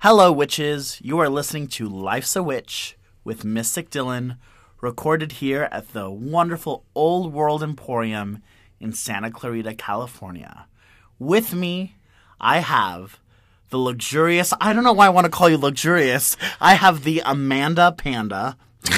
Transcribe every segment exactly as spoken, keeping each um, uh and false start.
Hello, witches. You are listening to Life's a Witch with Mystic Dylan, recorded here at the wonderful Old World Emporium in Santa Clarita, California. With me, I have the luxurious, I don't know why I want to call you luxurious, I have the Amanda Panda.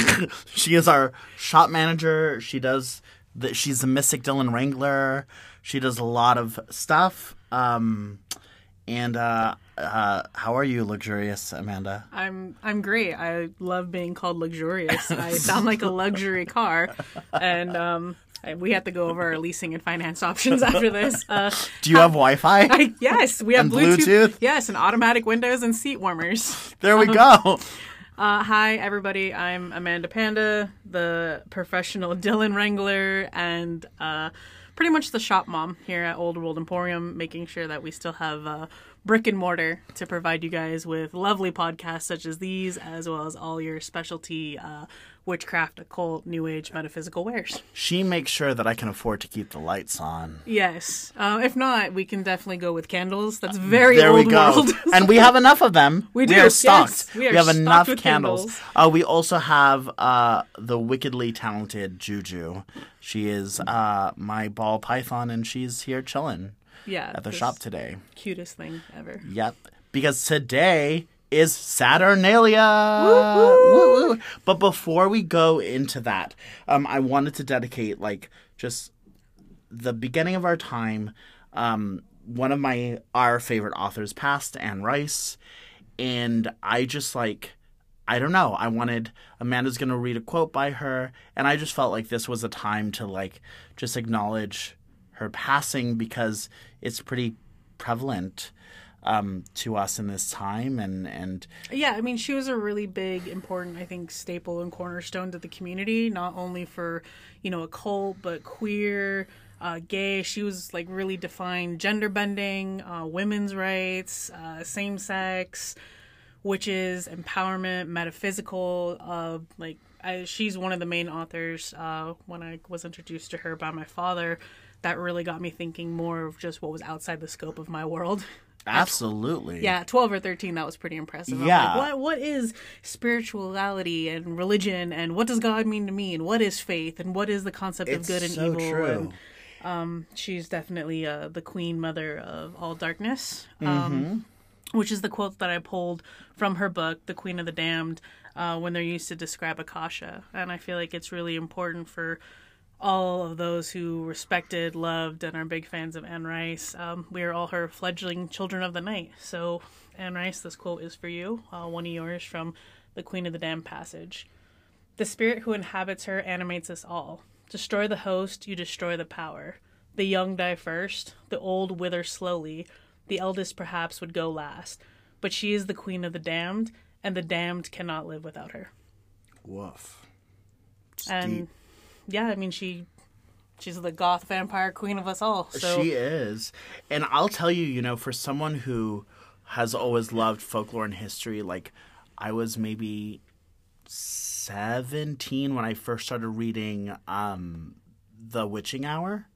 She is our shop manager. She does, the, she's the Mystic Dylan Wrangler. She does a lot of stuff. Um, and, uh, Uh, how are you, luxurious Amanda? I'm I'm great. I love being called luxurious. I sound like a luxury car, and um, we have to go over our leasing and finance options after this. Uh, Do you have Wi-Fi? I, yes, we have and Bluetooth, Bluetooth. Yes, and automatic windows and seat warmers. There we um, go. Uh, hi, everybody. I'm Amanda Panda, the professional Dylan Wrangler, and uh, pretty much the shop mom here at Old World Emporium, making sure that we still have uh, brick and mortar to provide you guys with lovely podcasts such as these, as well as all your specialty uh, witchcraft, occult, new age, metaphysical wares. She makes sure that I can afford to keep the lights on. Yes. Uh, if not, we can definitely go with candles. That's very there old we go. world. And we have enough of them. We do. We are stocked. Yes, we, are we have stocked enough with candles. candles. Uh, we also have uh, the wickedly talented Juju. She is uh, my ball python, and she's here chilling. Yeah, at the shop today. Cutest thing ever. Yep. Because today is Saturnalia. Woo-hoo! Woo woo. But before we go into that, um, I wanted to dedicate like just the beginning of our time. Um, one of my our favorite authors passed, Anne Rice, and I just like I don't know. I wanted Amanda's gonna read a quote by her, and I just felt like this was a time to like just acknowledge her passing because it's pretty prevalent um, to us in this time. And, and yeah, I mean, she was a really big, important, I think, staple and cornerstone to the community, not only for, you know, occult, but queer, uh, gay. She was like really defined gender bending, uh, women's rights, uh, same sex, witches, empowerment, metaphysical, uh, like I, she's one of the main authors uh, when I was introduced to her by my father. That really got me thinking more of just what was outside the scope of my world. Absolutely. Yeah, twelve or thirteen, that was pretty impressive. Yeah. I'm like, what, what is spirituality and religion, and what does God mean to me, and what is faith, and what is the concept it's of good and so evil? True. And um, she's definitely uh, the queen mother of all darkness, Mm-hmm. um, which is the quote that I pulled from her book, The Queen of the Damned, uh, when they're used to describe Akasha. And I feel like it's really important for all of those who respected, loved, and are big fans of Anne Rice. Um, we are all her fledgling children of the night. So, Anne Rice, this quote is for you, uh, one of yours from The Queen of the Damned passage. The spirit who inhabits her animates us all. Destroy the host, you destroy the power. The young die first, the old wither slowly, the eldest perhaps would go last. But she is the queen of the damned, and the damned cannot live without her. Woof. It's and deep. Yeah, I mean, she she's the goth vampire queen of us all. So. She is. And I'll tell you, you know, for someone who has always loved folklore and history, like I was maybe seventeen when I first started reading um, The Witching Hour.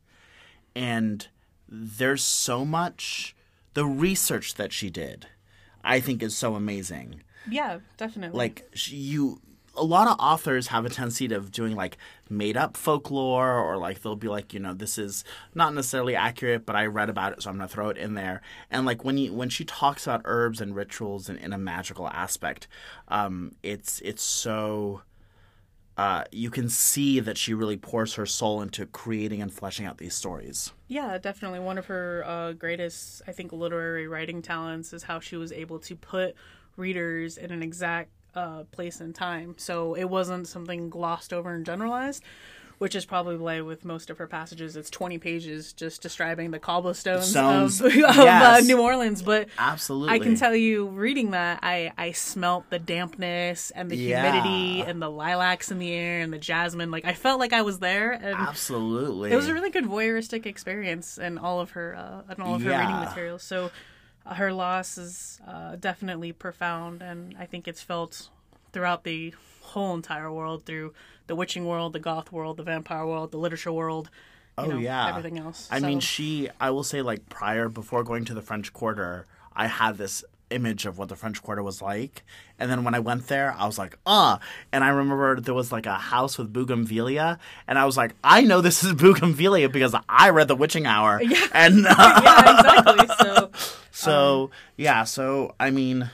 And there's so much, the research that she did, I think is so amazing. Yeah, definitely. Like she, you... A lot of authors have a tendency of doing like made up folklore, or like they'll be like, you know, this is not necessarily accurate, but I read about it, so I'm going to throw it in there. And like when you, when she talks about herbs and rituals in, in a magical aspect, um, it's, it's so, uh, you can see that she really pours her soul into creating and fleshing out these stories. Yeah, definitely. One of her uh, greatest, I think, literary writing talents is how she was able to put readers in an exact Uh, place and time. So it wasn't something glossed over and generalized, which is probably why with most of her passages it's twenty pages just describing the cobblestones Stones. of, of Yes. uh, New Orleans. But Absolutely. I can tell you, reading that, I, I smelt the dampness and the humidity Yeah. and the lilacs in the air and the jasmine. Like I felt like I was there. And Absolutely. it was a really good voyeuristic experience in all of her uh, in all of her Yeah. reading materials. So her loss is uh, definitely profound, and I think it's felt throughout the whole entire world, through the witching world, the goth world, the vampire world, the literature world, you oh, know, yeah. everything else. I so. mean, she, I will say, like, prior, before going to the French Quarter, I had this image of what the French Quarter was like. And then when I went there, I was like, ah. And I remember there was like a house with bougainvillea. And I was like, I know this is bougainvillea because I read The Witching Hour. Yeah, and, uh, yeah exactly. So, so um, yeah. So, I mean,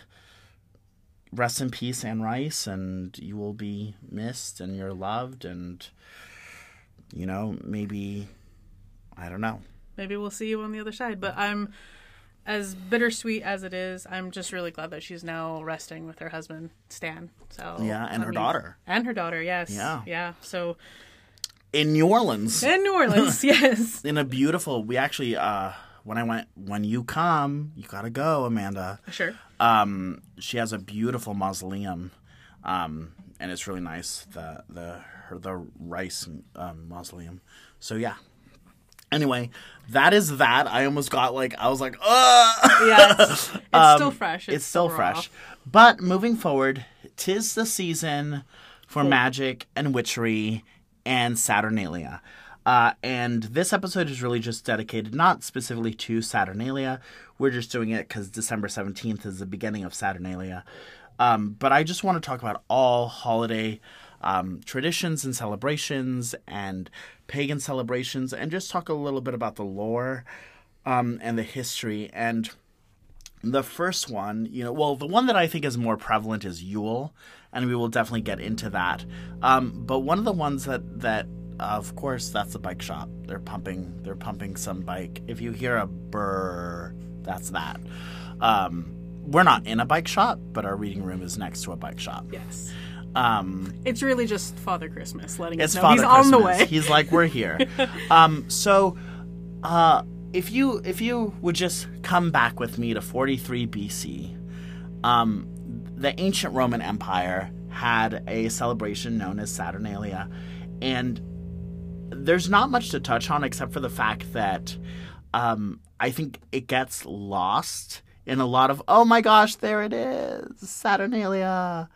rest in peace, Anne Rice. And you will be missed and you're loved. And, you know, maybe, I don't know. Maybe we'll see you on the other side. But I'm... As bittersweet as it is, I'm just really glad that she's now resting with her husband, Stan. So yeah, and I her mean, daughter. And her daughter, yes. Yeah. Yeah. So in New Orleans. In New Orleans, yes. In a beautiful, we actually, uh, when I went, when you come, you gotta go, Amanda. Sure. Um, she has a beautiful mausoleum, um, and it's really nice, the, the, her, the Rice um, mausoleum. So yeah. Anyway, that is that. I almost got like, I was like, ugh! Yeah, it's, it's um, still fresh. It's, it's still raw. fresh. But moving forward, 'tis the season for Cool. magic and witchery and Saturnalia. Uh, and this episode is really just dedicated not specifically to Saturnalia. We're just doing it because December seventeenth is the beginning of Saturnalia. Um, but I just want to talk about all holiday um, traditions and celebrations and pagan celebrations and just talk a little bit about the lore um, and the history. And the first one, you know, well, the one that I think is more prevalent is Yule, and we will definitely get into that. Um, but one of the ones that, that of course, that's the bike shop. They're pumping, they're pumping some bike. If you hear a burr, that's that. Um, we're not in a bike shop, but our reading room is next to a bike shop. Yes. Um, it's really just Father Christmas letting us it's know Father he's Christmas. on the way. He's like, we're here. um, so, uh, if you if you would just come back with me to forty-three B C, um, the ancient Roman Empire had a celebration known as Saturnalia, and there's not much to touch on except for the fact that um, I think it gets lost in a lot of, oh my gosh, there it is, Saturnalia.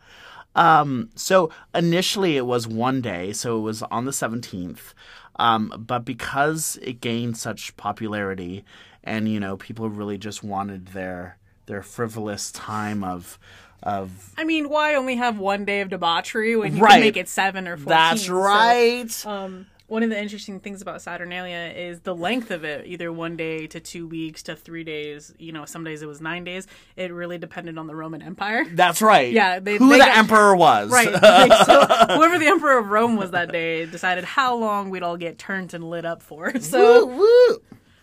Um, so initially it was one day, so it was on the seventeenth. Um, but because it gained such popularity and, you know, people really just wanted their, their frivolous time of, of, I mean, why only have one day of debauchery when you Right. can make it seven or fourteen? that's right. So, um, one of the interesting things about Saturnalia is the length of it, either one day to two weeks to three days. You know, some days it was nine days. It really depended on the Roman Empire. That's right. Yeah, they- who they the got- emperor was. Right. So whoever the emperor of Rome was that day decided how long we'd all get turned and lit up for. So Woo, woo.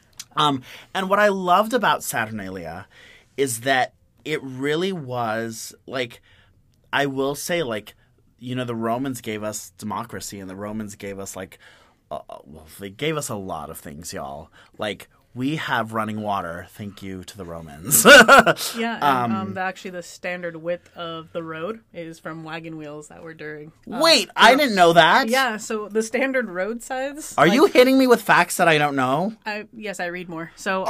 Um, and what I loved about Saturnalia is that it really was, like, I will say, like, you know, the Romans gave us democracy and the Romans gave us, like, uh, well, they gave us a lot of things, y'all. Like, we have running water, thank you to the Romans. yeah, and, um, the, actually the standard width of the road is from wagon wheels that were during. Uh, Wait, I didn't know that. Yeah, so the standard road size. Are like, you hitting me with facts that I don't know? I, yes, I read more. So.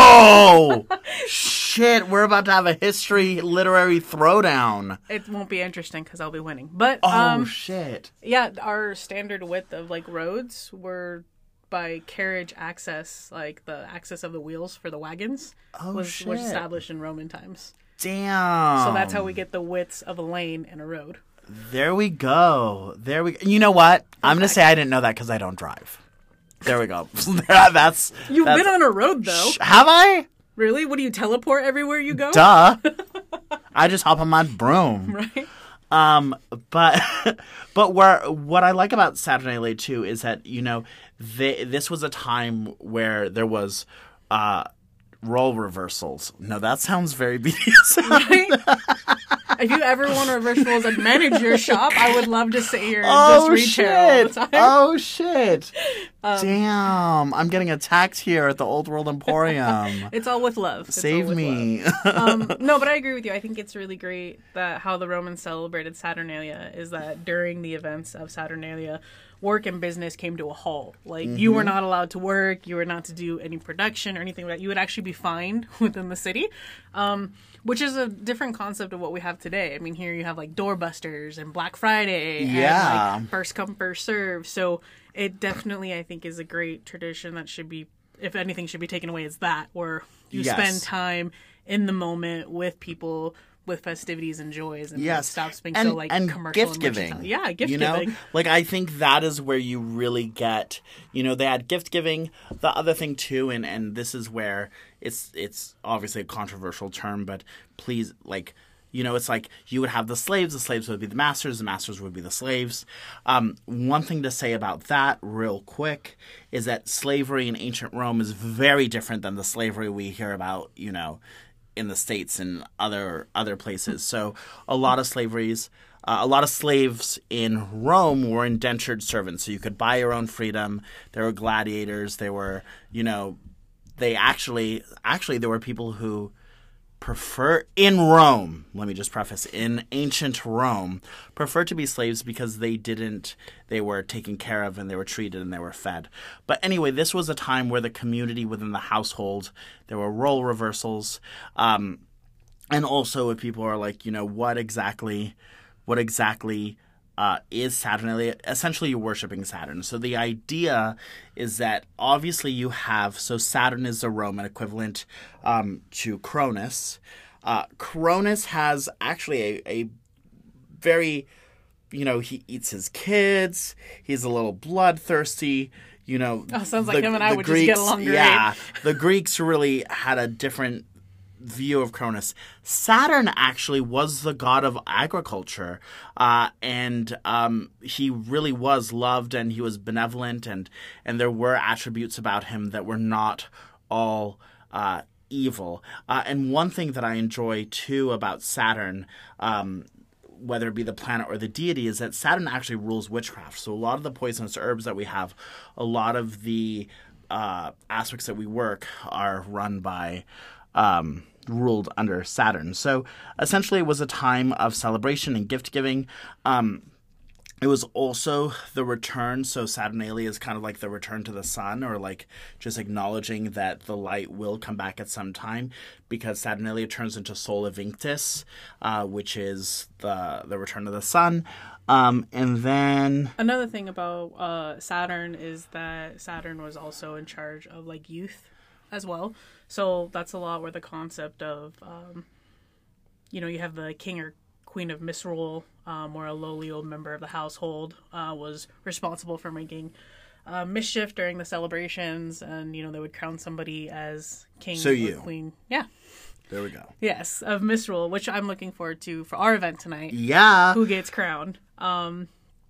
Oh! Shit, we're about to have a history literary throwdown. It won't be interesting because I'll be winning. But Oh, um, shit. yeah, our standard width of like roads were by carriage access, like the access of the wheels for the wagons Oh, was, shit. was established in Roman times. Damn. So that's how we get the widths of a lane in a road. There we go. There we go. You know what? I'm going to say I didn't know that because I don't drive. There we go. that's You've that's, been on a road though. Have I? Really? What do you teleport everywhere you go? Duh. I just hop on my broom. Right. Um, but but where what I like about Saturnalia too is that, you know, they, this was a time where there was uh, role reversals. No, that sounds very B D S M. Right? If you ever want to reverse roles and manage your shop, I would love to sit here and Oh just retail all shit! the time. Oh shit! Um, Damn, I'm getting attacked here at the Old World Emporium. It's all with love. It's all Save with me. love. um, no, but I agree with you. I think it's really great that how the Romans celebrated Saturnalia is that during the events of Saturnalia, work and business came to a halt. Like, Mm-hmm. you were not allowed to work, you were not to do any production or anything like that. You would actually be fined within the city, um, which is a different concept of what we have today. I mean, here you have, like, doorbusters and Black Friday Yeah. and, like, first come, first serve. So it definitely, I think, is a great tradition that should be, if anything should be taken away, it's that, where you Yes. spend time in the moment with people, with festivities and joys, and Yes. it stops being and, so like and commercial gift and giving. mercantile. Yeah, gift you know? giving. Like, I think that is where you really get, you know, they had gift giving. The other thing too, and, and this is where it's it's obviously a controversial term, but please, like, you know, it's like you would have the slaves, the slaves would be the masters, the masters would be the slaves. Um, one thing to say about that real quick is that slavery in ancient Rome is very different than the slavery we hear about, you know, in the States and other other places. So a lot of slaveries, uh, a lot of slaves in Rome were indentured servants. So you could buy your own freedom. There were gladiators. There were, you know, they actually, actually there were people who prefer in Rome, let me just preface, in ancient Rome, preferred to be slaves because they didn't, they were taken care of and they were treated and they were fed. But anyway, this was a time where the community within the household, there were role reversals. Um, and also if people are like, you know, what exactly, what exactly Uh, is Saturnalia. Essentially, you're worshiping Saturn. So the idea is that obviously you have, so Saturn is the Roman equivalent um, to Cronus. Uh, Cronus has actually a, a very, you know, he eats his kids. He's a little bloodthirsty. You know, Oh, sounds like the, him and I the would Greeks, just get along great. Yeah, the Greeks really had a different view of Cronus. Saturn actually was the god of agriculture, uh, and um, he really was loved, and he was benevolent, and and there were attributes about him that were not all uh, evil. Uh, and one thing that I enjoy too about Saturn, um, whether it be the planet or the deity, is that Saturn actually rules witchcraft. So a lot of the poisonous herbs that we have, a lot of the uh, aspects that we work are run by Um, ruled under Saturn. So essentially it was a time of celebration and gift giving. Um, it was also the return. So Saturnalia is kind of like the return to the sun, or like just acknowledging that the light will come back at some time, because Saturnalia turns into Sola Vinctis, uh, which is the, the return of the sun. Um, and then Another thing about uh, Saturn is that Saturn was also in charge of like youth as well. So that's a lot where the concept of, um, you know, you have the king or queen of misrule, um, where a lowly old member of the household uh, was responsible for making uh, mischief during the celebrations, and, you know, they would crown somebody as king So or you. queen. Yeah. there we go. Yes, of misrule, which I'm looking forward to for our event tonight. Yeah. Who gets crowned? Um,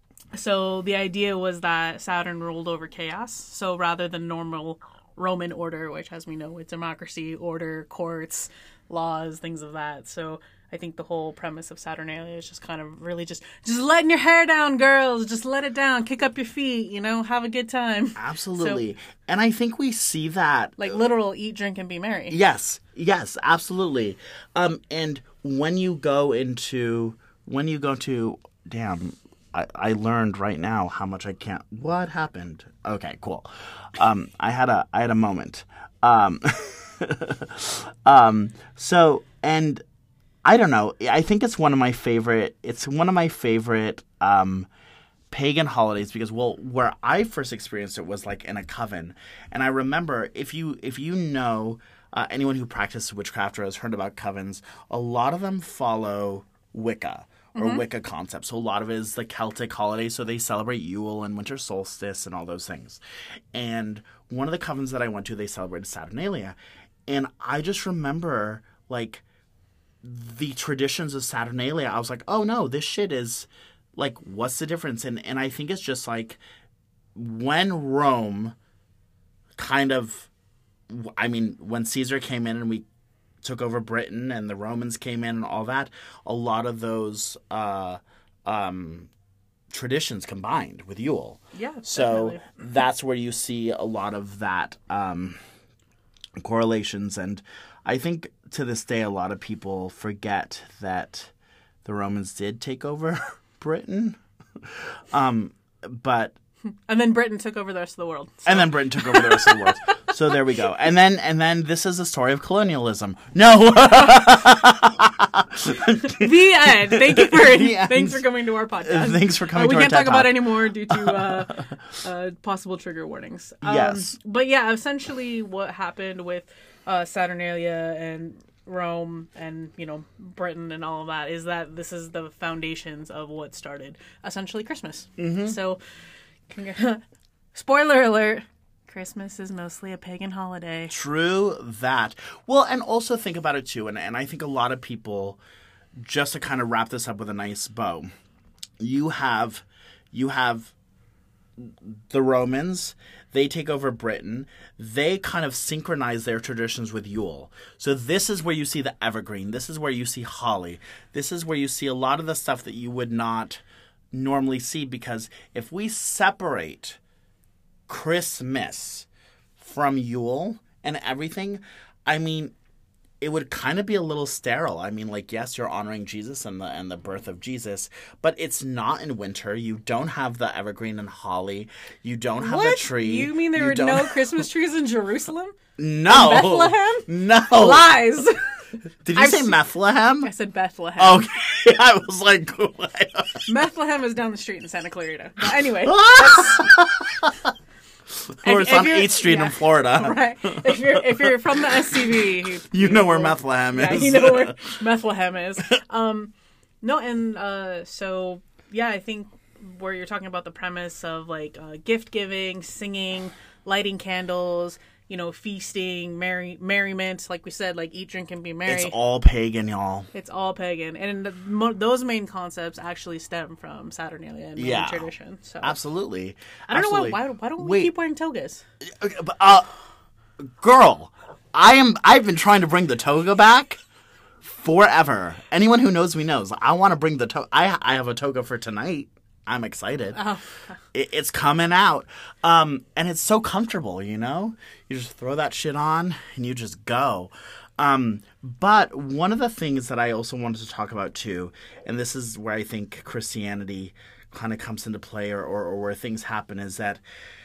so the idea was that Saturn ruled over chaos. So rather than normal Roman order, which, as we know, it's democracy, order, courts, laws, things of that. So I think the whole premise of Saturnalia is just kind of really just just letting your hair down, girls. Just let it down. Kick up your feet. You know, have a good time. Absolutely. So, and I think we see that. Like literal eat, drink, and be merry. Yes. Yes, absolutely. Um, and when you go into, when you go to, damn, I, I learned right now how much I can't, what happened? Okay, cool. Um, I had a, I had a moment. Um, um, so, and I don't know, I think it's one of my favorite, it's one of my favorite, um, pagan holidays, because, well, where I first experienced it was like in a coven. And I remember, if you, if you know, uh, anyone who practices witchcraft or has heard about covens, a lot of them follow Wicca. Or mm-hmm. Wicca concept. So a lot of it is the Celtic holiday. So they celebrate Yule and winter solstice and all those things. And one of the covens that I went to, they celebrated Saturnalia. And I just remember, like, the traditions of Saturnalia. I was like, oh no, this shit is, like, what's the difference? And, and I think it's just like, when Rome kind of, I mean, when Caesar came in and we took over Britain and the Romans came in and all that, a lot of those uh, um, traditions combined with Yule. Yeah, so definitely. That's where you see a lot of that um, correlations. And I think to this day, a lot of people forget that the Romans did take over Britain. um, but And then Britain took over the rest of the world. So. And then Britain took over the rest of the world. So there we go. And then and then this is a story of colonialism. No. The end. Thank you for end. thanks for coming to our podcast. Thanks for coming uh, to we our can't talk TED about Talk. it anymore due to uh, uh, possible trigger warnings. Um, Yes. But yeah, essentially what happened with uh, Saturnalia and Rome and, you know, Britain and all of that, is that this is the foundations of what started essentially Christmas. Mm-hmm. So, spoiler alert, Christmas is mostly a pagan holiday. True that. Well, and also think about it too, and, and I think a lot of people, just to kind of wrap this up with a nice bow, you have, you have the Romans. They take over Britain. They kind of synchronize their traditions with Yule. So this is where you see the evergreen. This is where you see holly. This is where you see a lot of the stuff that you would not normally see, because if we separate Christmas from Yule and everything, I mean, it would kind of be a little sterile. I mean, like, yes, you're honoring Jesus and the and the birth of Jesus, but it's not in winter. You don't have the evergreen and holly. You don't have What? the tree. You mean there You were don't- no Christmas trees in Jerusalem? No. In Bethlehem? No. Lies. Did you I've say se- Bethlehem? I said Bethlehem. Okay. I was like, what? Bethlehem is down the street in Santa Clarita. But anyway. Or If- it's if on you're- eighth Street yeah. in Florida. Right. If you're if you're from the S C V, you, You know where will- Bethlehem yeah, is. you know where Bethlehem is. Um, no, and uh, so yeah, I think where you're talking about the premise of like uh, gift giving, singing, lighting candles, you know, feasting, merry merriment, like we said, like eat, drink, and be merry. It's all pagan, y'all. It's all pagan, and the, mo- those main concepts actually stem from Saturnalia and Yeah. Roman tradition. So Absolutely. I don't Absolutely. know why. Why, why don't we Wait. keep wearing togas? Okay, but, uh, girl, I am. I've been trying to bring the toga back forever. Anyone who knows me knows. I want to bring the toga. I I have a toga for tonight. I'm excited. Oh. It, it's coming out, um, and it's so comfortable. You know, you just throw that shit on and you just go. Um, but one of the things that I also wanted to talk about too, and this is where I think Christianity kind of comes into play, or, or, or where things happen, is that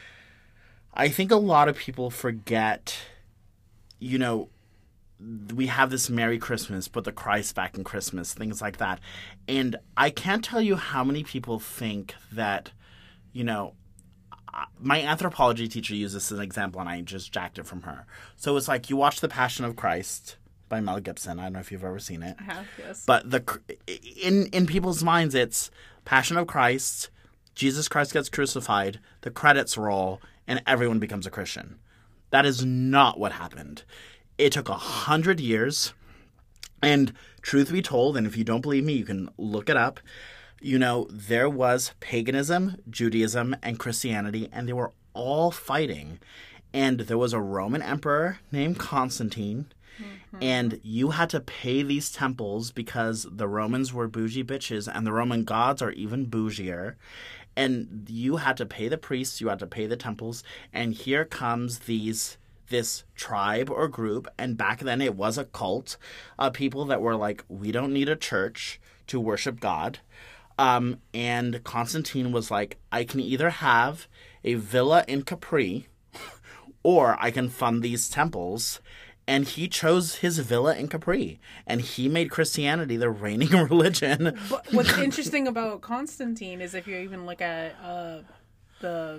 I think a lot of people forget, you know, we have this Merry Christmas, put the Christ back in Christmas, things like that. And I can't tell you how many people think that, you know, my anthropology teacher used this as an example, and I just jacked it from her. So it's like, you watch The Passion of Christ by Mel Gibson. I don't know if you've ever seen it. I have, yes. But the in in people's minds, it's Passion of Christ, Jesus Christ gets crucified, the credits roll, and everyone becomes a Christian. That is not what happened. It took a hundred years, and truth be told, and if you don't believe me, you can look it up, you know, there was paganism, Judaism, and Christianity, and they were all fighting. And there was a Roman emperor named Constantine, mm-hmm. and you had to pay these temples because the Romans were bougie bitches, and the Roman gods are even bougier. And you had to pay the priests, you had to pay the temples, and here comes these... this tribe or group, and back then it was a cult, uh, people that were like, we don't need a church to worship God. Um, and Constantine was like, I can either have a villa in Capri, or I can fund these temples. And he chose his villa in Capri, and he made Christianity the reigning religion. But what's interesting about Constantine is if you even look at uh, the...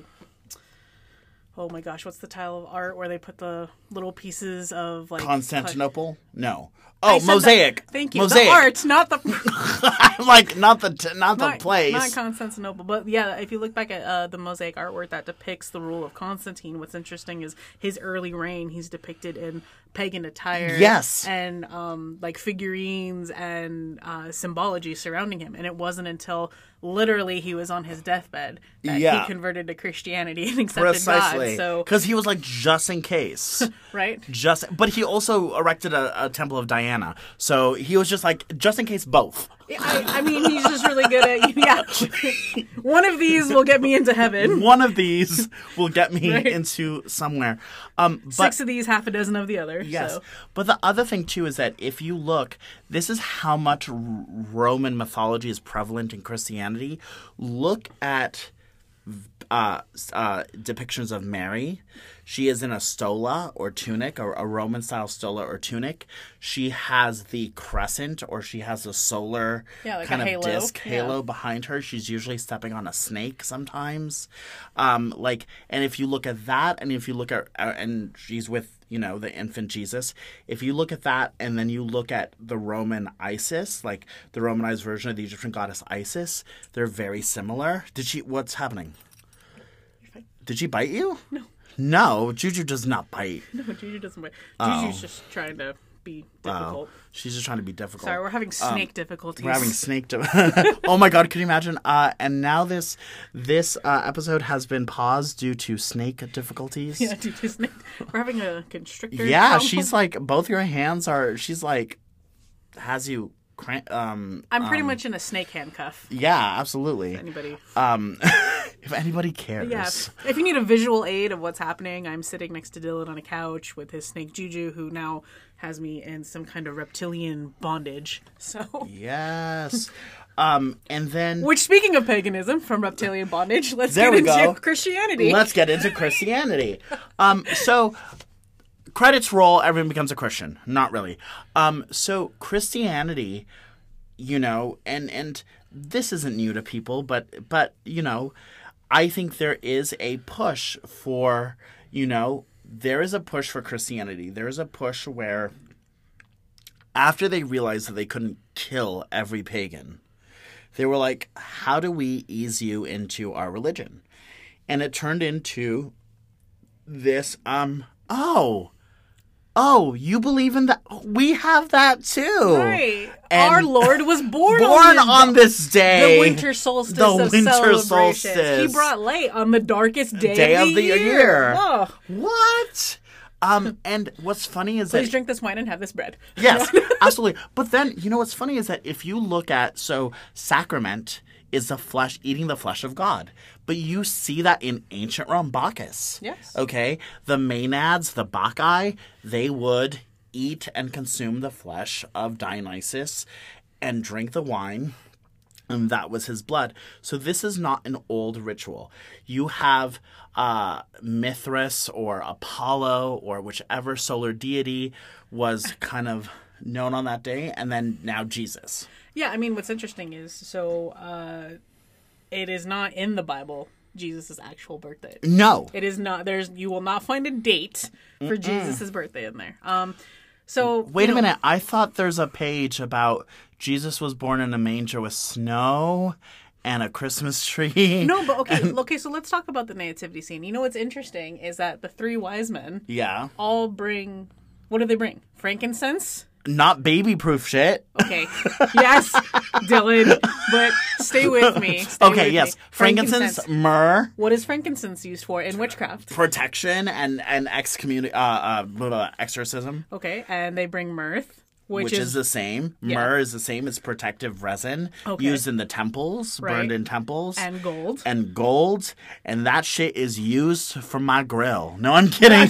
Oh my gosh, what's the tile of art where they put the little pieces of like Constantinople? No. I Oh, said mosaic. that- Thank you. Mosaic. The art, not the I'm like, not the t- not the not, place. not Constantinople. But yeah, if you look back at uh, the mosaic artwork that depicts the rule of Constantine, what's interesting is his early reign. He's depicted in pagan attire, Yes. and um, like figurines and uh, symbology surrounding him. And it wasn't until literally he was on his deathbed that Yeah. he converted to Christianity and accepted Precisely. God. So Because he was like, just in case. right. Just, but he also erected a, a temple of Diana. So he was just like, just in case both. I, I mean, he's just really good at, yeah. One of these will get me into heaven. One of these will get me Right. into somewhere. Um, but, Six of these, half a dozen of the other. Yes. So. But the other thing, too, is that if you look, this is how much R- Roman mythology is prevalent in Christianity. Look at uh, uh, depictions of Mary. She is in a stola or tunic, or a Roman style stola or tunic. She has the crescent, or she has a solar Yeah, like kind a of halo. disc Yeah. halo behind her. She's usually stepping on a snake sometimes. Um, like, and if you look at that, and if you look at, uh, and she's with, you know, the infant Jesus. If you look at that, and then you look at the Roman Isis, like the Romanized version of the Egyptian goddess Isis, they're very similar. Did she? What's happening? Did she bite you? No. No, Juju does not bite. No, Juju doesn't wait. Oh. Juju's just trying to be difficult. Oh, she's just trying to be difficult. Sorry, we're having snake difficulties. We're having snake. Di- oh my god! Can you imagine? Uh, and now this this uh, episode has been paused due to snake difficulties. Yeah, due to snake. We're having a constrictor. Yeah, problem. she's like, both your hands are. She's like, has you. Cran- um, I'm pretty um, much in a snake handcuff. Yeah, absolutely. Anybody? Um, if anybody cares. Yeah. If you need a visual aid of what's happening, I'm sitting next to Dylan on a couch with his snake Juju, who now has me in some kind of reptilian bondage. So. Yes. Um, and then. Which, speaking of paganism, from reptilian bondage, let's There get we into go. Christianity. Let's get into Christianity. Um, so. Credits roll, everyone becomes a Christian. Not really. Um, so Christianity, you know, and and this isn't new to people, but but you know, I think there is a push for, you know, there is a push for Christianity. There is a push where after they realized that they couldn't kill every pagan, they were like, how do we ease you into our religion? And it turned into this, um, oh, Oh, you believe in that? We have that too. Right. And Our Lord was born, born on, on this day. the winter solstice The of winter celebrations. solstice. He brought light on the darkest day, Day of, of the, the year. year. Oh, What? Um, and what's funny is please that drink this wine and have this bread. yes, absolutely. But then you know what's funny is that if you look at so sacrament is the flesh, eating the flesh of God. But you see that in ancient Rome, Bacchus. Yes. Okay? The Maenads, the Bacchae, they would eat and consume the flesh of Dionysus and drink the wine, and that was his blood. So this is not an old ritual. You have uh, Mithras or Apollo or whichever solar deity was kind of known on that day, and then now Jesus. Yeah, I mean, what's interesting is, so uh, it is not in the Bible Jesus' actual birthday. No. It is not. There's you will not find a date for Jesus' birthday in there. Um, so Wait you a know, minute. I thought there's a page about Jesus was born in a manger with snow and a Christmas tree. No, but okay, okay. So let's talk about the nativity scene. You know what's interesting is that the three wise men Yeah. all bring. What do they bring? Frankincense. Not baby-proof shit. Okay. Yes, Dylan. But stay with me. Stay Okay, with yes. me. Frankincense, myrrh, What is frankincense used for in witchcraft? protection, and, and excommunic- uh, uh, blah, blah, exorcism, Okay, and they bring mirth, which, which, is, the same. Yeah. Myrrh is the same as protective resin Okay. used in the temples, burned Right. in temples. and gold. and gold, and that shit is used for my grill. No, I'm kidding.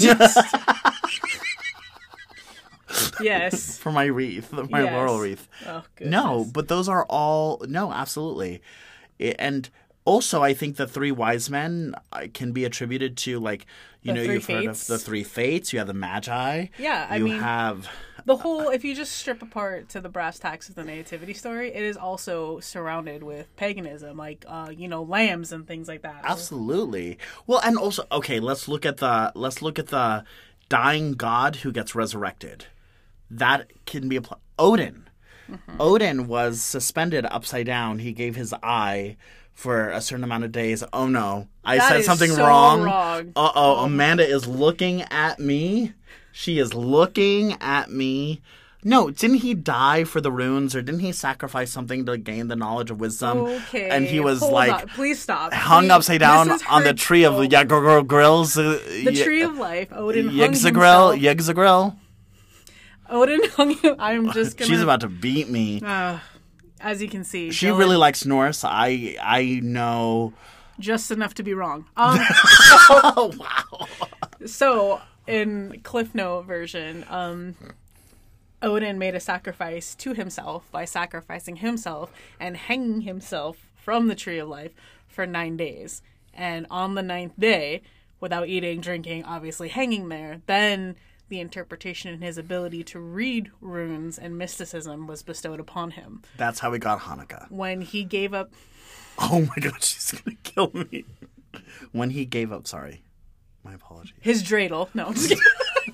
Yes. For my wreath, my Yes. laurel wreath. Oh, goodness. No, but those are all no, absolutely. It, and also, I think the three wise men uh, can be attributed to, like, you The know, three you've heard of fates. the three fates. You have the magi. Yeah, I you mean- have The whole, if you just strip apart to the brass tacks of the nativity story, it is also surrounded with paganism, like, uh, you know, lambs and things like that. absolutely. Well, and also, okay, let's look at the let's look at the dying god who gets resurrected. That can be applied. Odin. Mm-hmm. Odin was suspended upside down. He gave his eye for a certain amount of days. Oh no, I That said is something so wrong. wrong. Uh oh, Amanda is looking at me. She is looking at me. No, didn't he die for the runes, or didn't he sacrifice something to gain the knowledge of wisdom? Okay. And he was hold like on. Please stop. hung Please- upside down this is on the tree of hurtful. Yggdrasil grills. Uh, The tree of life. Odin hung Yggdrasil. himself. Yggdrasil. Odin hung him. I'm just gonna. She's about to beat me. Uh, as you can see, She Dylan- really likes Norse. I I know. just enough to be wrong. Um, Oh wow. so in Cliff Note version, um, Odin made a sacrifice to himself by sacrificing himself and hanging himself from the tree of life for nine days. And on the ninth day, without eating, drinking, obviously hanging there. Then the interpretation and his ability to read runes and mysticism was bestowed upon him. That's how we got Hanukkah. When he gave up... Oh my god, she's gonna kill me. When he gave up, sorry. My apologies. His dreidel. No, I'm just kidding.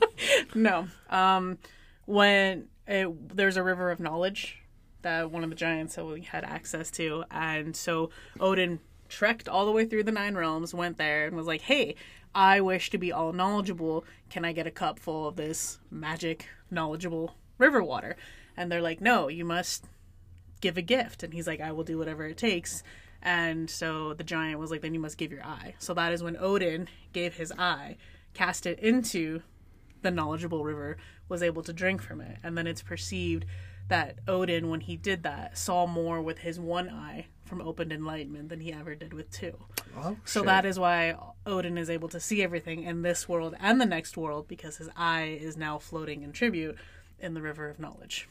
No. Um, when it, there's a river of knowledge that one of the giants had access to, and so Odin trekked all the way through the nine realms, went there, and was like, hey, I wish to be all knowledgeable. Can I get a cup full of this magic, knowledgeable river water? And they're like, no, you must give a gift. And he's like, I will do whatever it takes. And so the giant was like, then you must give your eye. So that is when Odin gave his eye, cast it into the knowledgeable river, was able to drink from it. And then it's perceived that Odin, when he did that, saw more with his one eye from opened enlightenment than he ever did with two. Oh, so shit. that is why Odin is able to see everything in this world and the next world, because his eye is now floating in tribute in the river of knowledge.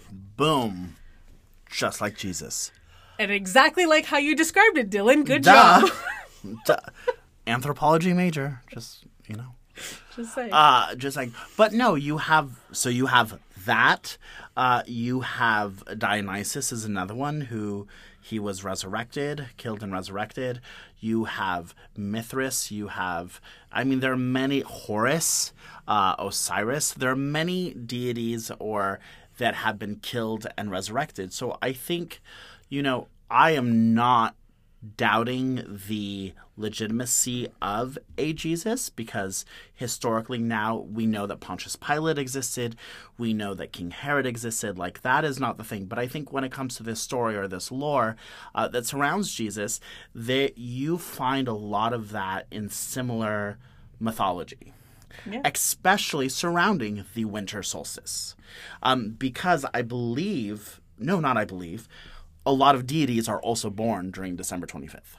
Boom. Just like Jesus. And exactly like how you described it, Dylan. Good Duh. job. Duh. Anthropology major. Just, you know. Just saying. Uh, just like, but no, you have, so you have that. Uh, you have Dionysus is another one who he was resurrected, killed and resurrected. You have Mithras. You have, I mean, there are many, Horus, uh, Osiris. There are many deities or that have been killed and resurrected. So I think, you know, I am not doubting the legitimacy of a Jesus, because historically now we know that Pontius Pilate existed, we know that King Herod existed. Like, that is not the thing. But I think when it comes to this story or this lore uh, that surrounds Jesus, that you find a lot of that in similar mythology. Yeah. Especially surrounding the winter solstice. Um, because I believe, no, not I believe, a lot of deities are also born during December twenty-fifth.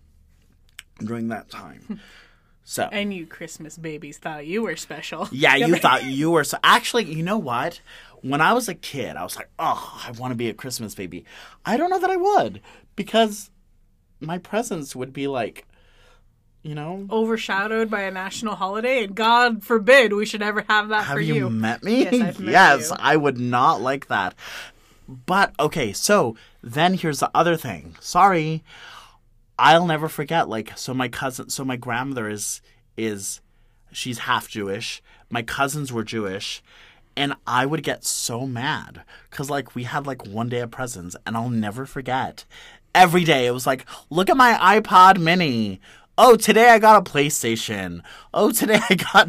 During that time. So. And you Christmas babies thought you were special. Yeah, you thought you were so. Actually, you know what? When I was a kid, I was like, oh, I want to be a Christmas baby. I don't know that I would, because my presents would be like, you know, overshadowed by a national holiday, and God forbid we should ever have that have for you. you. Have you met me? Yes, I've met yes, you. I would not like that. But, okay, so then here's the other thing. Sorry. I'll never forget, like, so my cousin, so my grandmother is, is, she's half Jewish. My cousins were Jewish. And I would get so mad. Because, like, we had, like, one day of presents. And I'll never forget. Every day it was like, look at my iPod mini. Oh, today I got a PlayStation. Oh, today I got,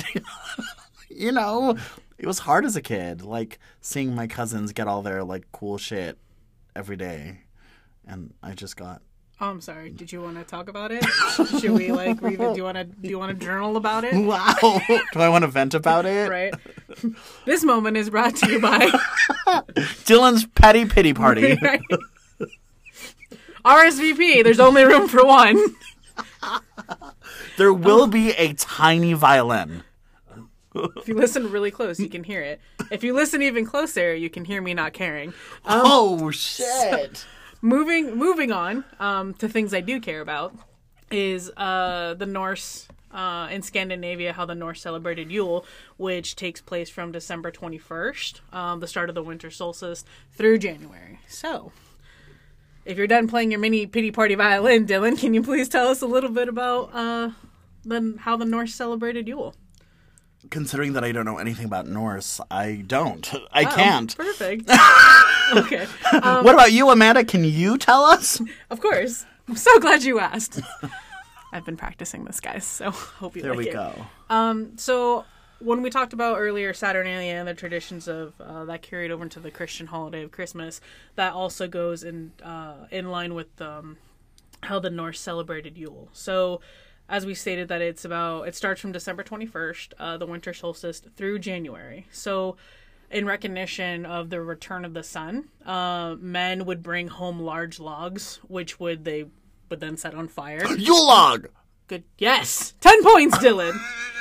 you know, it was hard as a kid, like, seeing my cousins get all their, like, cool shit every day. And I just got... Oh, I'm sorry. Did you want to talk about it? Should we, like, read it? Do you want to, do you want to journal about it? Wow. Do I want to vent about it? Right. This moment is brought to you by... Dylan's Petty Pity Party. Right. R S V P. There's only room for one. There will be a tiny violin. If you listen really close, you can hear it. If you listen even closer, you can hear me not caring. Um, oh, shit. So, moving moving on um, to things I do care about is uh, the Norse, uh, in Scandinavia, how the Norse celebrated Yule, which takes place from December twenty-first, um, the start of the winter solstice, through January. So, if you're done playing your mini pity party violin, Dylan, can you please tell us a little bit about uh, the, how the Norse celebrated Yule? Considering that I don't know anything about Norse, I don't. I Oh, can't. Perfect. Okay. Um, What about you, Amanda? Can you tell us? Of course. I'm so glad you asked. I've been practicing this, guys, so hope you There like we it. go. Um, so when we talked about earlier Saturnalia and the traditions of uh, that carried over into the Christian holiday of Christmas, that also goes in uh, in line with um, how the Norse celebrated Yule. So, as we stated, that it's about it starts from December twenty-first, uh, the winter solstice, through January. So, in recognition of the return of the sun, uh, men would bring home large logs, which would they would then set on fire. Yule log. Good. Yes. Ten points, Dylan.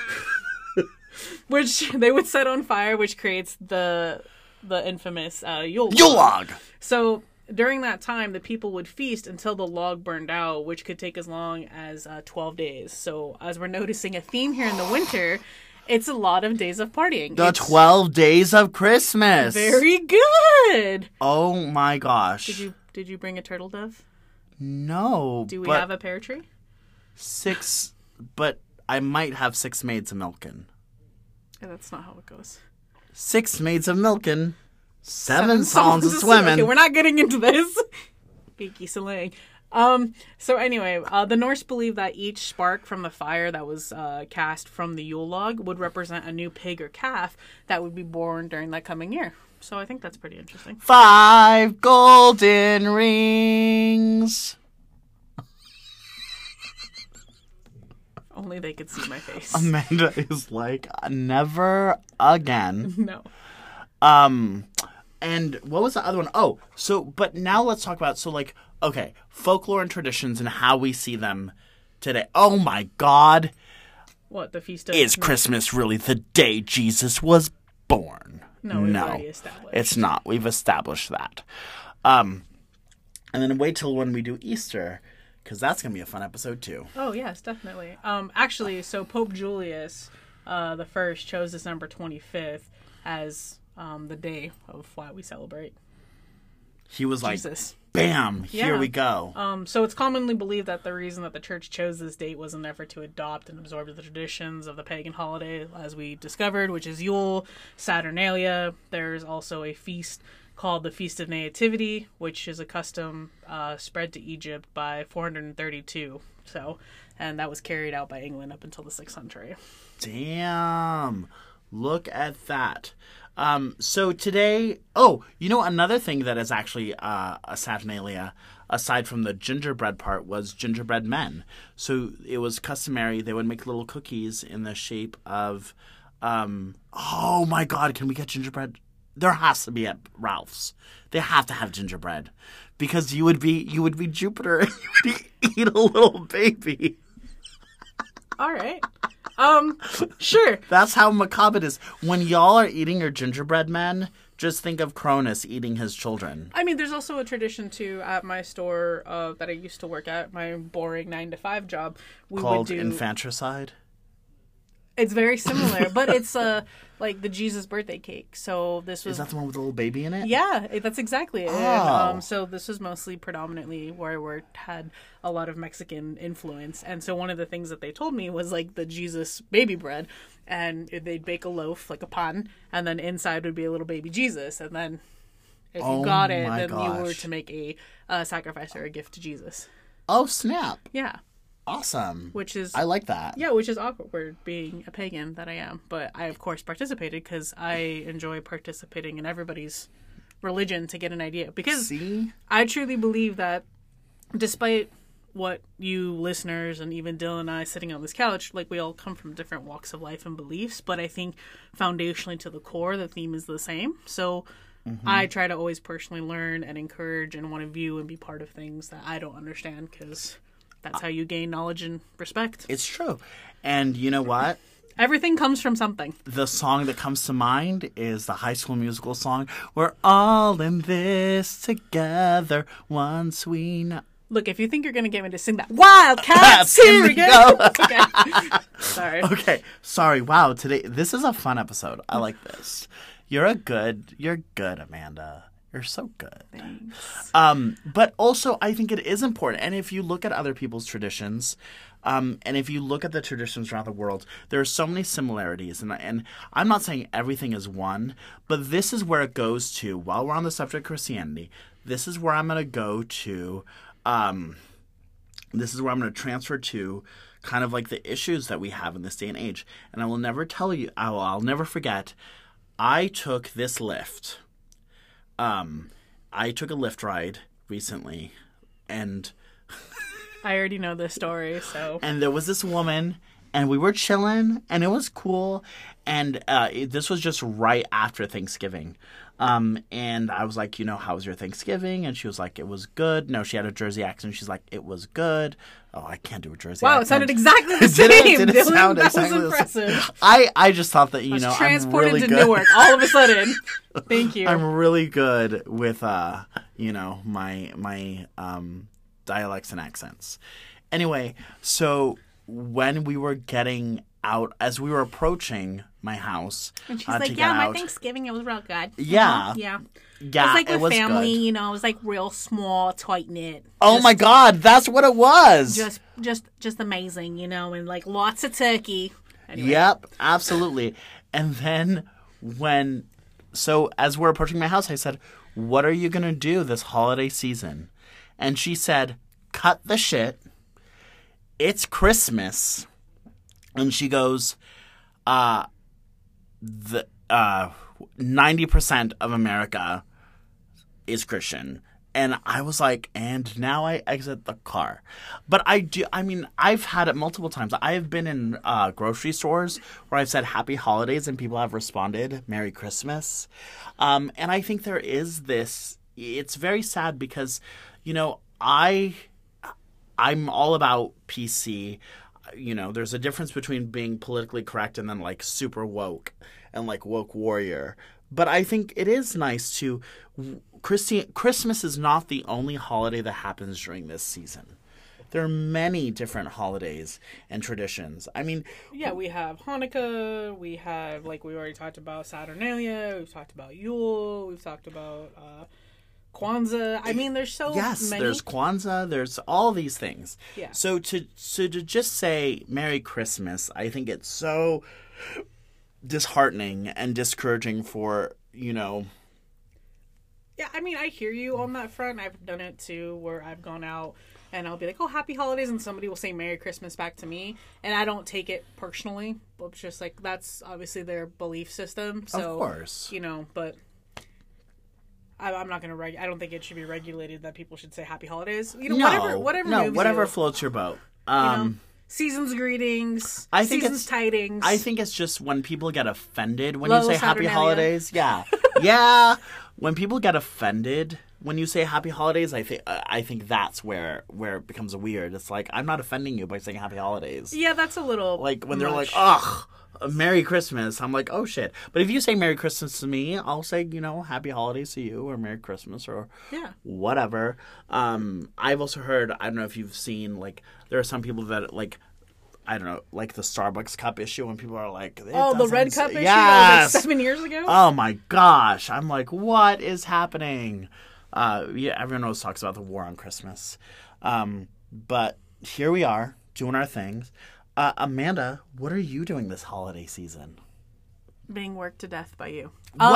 Which they would set on fire, which creates the the infamous uh, Yule log. Yule log. So during that time, the people would feast until the log burned out, which could take as long as uh, twelve days. So as we're noticing a theme here in the winter, it's a lot of days of partying. The it's twelve days of Christmas. very good. Oh my gosh. Did you did you bring a turtle dove? No. Do we but have a pear tree? Six, but I might have six maids of milkin. Yeah, that's not how it goes. Six maids of milkin. Seven, Seven songs, songs of swimming. Okay, we're not getting into this. Beaky Soleil. Um, so anyway, uh, the Norse believed that each spark from the fire that was uh, cast from the Yule log would represent a new pig or calf that would be born during that coming year. So I think that's pretty interesting. Five golden rings. Only they could see my face. Amanda is like, never again. No. Um, and what was the other one? Oh, so, but now let's talk about, so like, okay, folklore and traditions and how we see them today. Oh my God. What, the feast of... Is Christmas really the day Jesus was born? No, we've no, already established. It's not. We've established that. Um, and then wait till when we do Easter, because that's going to be a fun episode too. Oh, yes, definitely. Um, actually, so Pope Julius uh, the First chose December twenty-fifth as um, the day of why we celebrate. He was like, Jesus. Bam, here Yeah. we go. Um, so it's commonly believed that the reason that the church chose this date was an effort to adopt and absorb the traditions of the pagan holiday, as we discovered, which is Yule, Saturnalia. There's also a feast called the Feast of Nativity, which is a custom uh, spread to Egypt by four hundred thirty-two. So, and that was carried out by England up until the sixth century. Damn. Look at that. Um, so today, oh, you know, another thing that is actually uh, a Saturnalia, aside from the gingerbread part, was gingerbread men. So it was customary, they would make little cookies in the shape of, um, oh my God, can we get gingerbread? There has to be at Ralph's. They have to have gingerbread. Because you would be, you would be Jupiter and you would eat a little baby. All right. Um, sure. That's how macabre it is. When y'all are eating your gingerbread men, just think of Cronus eating his children. I mean, there's also a tradition, too, at my store uh, that I used to work at, my boring nine to five job. We Called would do... infanticide? It's very similar, but it's uh, like the Jesus birthday cake. So this was... Is that the one with the little baby in it? Yeah, that's exactly it. Oh. And, um, so this was mostly predominantly where I worked, had a lot of Mexican influence. And so one of the things that they told me was like the Jesus baby bread. And they'd bake a loaf, like a pan, and then inside would be a little baby Jesus. And then if you Oh got it, my then you were gosh. to make a uh, sacrifice or a gift to Jesus. Oh, snap. Yeah, Awesome. which is... I like that. Yeah, which is awkward being a pagan that I am. But I, of course, participated because I enjoy participating in everybody's religion to get an idea. Because See? I truly believe that despite what you listeners and even Dylan and I sitting on this couch, like we all come from different walks of life and beliefs, but I think foundationally to the core, the theme is the same. So mm-hmm. I try to always personally learn and encourage and want to view and be part of things that I don't understand because... That's how you gain knowledge and respect. It's true. And you know what? Everything comes from something. The song that comes to mind is the High School Musical song, We're all in this together once we know. Look, if you think you're going to get me to sing that, Wildcats, here we go. Okay. Sorry. Okay. Sorry. Wow. Today, this is a fun episode. I like this. You're a good, you're good, Amanda. You're so good. Thanks. Um, but also, I think it is important. And if you look at other people's traditions, um, and if you look at the traditions around the world, there are so many similarities. And, and I'm not saying everything is one, but this is where it goes to, while we're on the subject of Christianity, this is where I'm going to go to, um, this is where I'm going to transfer to kind of like the issues that we have in this day and age. And I will never tell you, I will, I'll never forget, I took this lift. Um, I took a Lyft ride recently, and I already know this story, so... And there was this woman, and we were chilling, and it was cool, and uh, it, this was just right after Thanksgiving. Um, and I was like, you know, how was your Thanksgiving? And she was like, it was good. No, she had a Jersey accent. She's like, it was good. Oh, I can't do a Jersey wow, accent. Wow, it sounded exactly the did same. It, did it Dylan, sound that exactly was impressive. I, I just thought that, you I was know, transported I'm really to good. Newark all of a sudden. Thank you. I'm really good with, uh, you know, my my um, dialects and accents. Anyway, so when we were getting out, as we were approaching my house, And she's uh, to like, get yeah, my out- Thanksgiving, it was real good. Yeah. Uh-huh, yeah. yeah, it was like it with was family, good. you know, it was like real small, tight knit. Oh my God, that's what it was. Just, just, just amazing, you know, and like lots of turkey. Anyway. Yep, absolutely. And then when, so as we're approaching my house, I said, "What are you gonna do this holiday season?" And she said, "Cut the shit. It's Christmas." And she goes, uh, the uh, ninety percent of America is Christian. And I was like, and now I exit the car. But I do, I mean, I've had it multiple times. I've been in uh, grocery stores where I've said happy holidays and people have responded, Merry Christmas. Um, and I think there is this, it's very sad because, you know, I, I'm all about P C. You know, there's a difference between being politically correct and then like super woke and like woke warrior. But I think it is nice to Christi- Christmas is not the only holiday that happens during this season. There are many different holidays and traditions. I mean, Yeah, we have Hanukkah. We have, like we already talked about, Saturnalia. We've talked about Yule. We've talked about uh, Kwanzaa. I mean, there's so yes, many. there's Kwanzaa. There's all these things. Yeah. So to so to just say Merry Christmas, I think it's so disheartening and discouraging for, you know. Yeah, I mean, I hear you on that front. I've done it too, where I've gone out and I'll be like, "Oh, happy holidays," and somebody will say "Merry Christmas" back to me, and I don't take it personally. But it's just like that's obviously their belief system. So, Of course. you know, but I, I'm not going to. Reg- I don't think it should be regulated that people should say "Happy Holidays." You know, No, whatever, whatever, no, moves whatever you, floats your boat. you Um, know? Season's greetings. I think season's it's- tidings. I think it's just when people get offended when Low you say Happy Saturnalia. Holidays. Yeah, yeah. When people get offended when you say Happy Holidays, I think I think that's where where it becomes weird. It's like I'm not offending you by saying Happy Holidays. Yeah, that's a little Like when they're like, much. "Ugh, Merry Christmas," I'm like, "Oh shit!" But if you say Merry Christmas to me, I'll say, you know, Happy Holidays to you or Merry Christmas or Yeah. whatever. Um, I've also heard. I don't know if you've seen like there are some people that like. I don't know, like the Starbucks cup issue when people are like, it Oh, the red doesn't cup s- issue Yes. that was like seven years ago. Oh my gosh. I'm like, what is happening? Uh, yeah, everyone always talks about the war on Christmas. Um, but here we are doing our things. Uh, Amanda, what are you doing this holiday season? Being worked to death by you. Um,